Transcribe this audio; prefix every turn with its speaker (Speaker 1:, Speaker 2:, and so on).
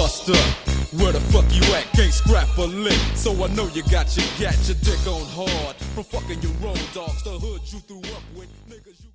Speaker 1: Buster, where the fuck you at? Can't scrap a lick, so I know you got your dick on hard from fucking your road dogs, the hood you threw up with, niggas you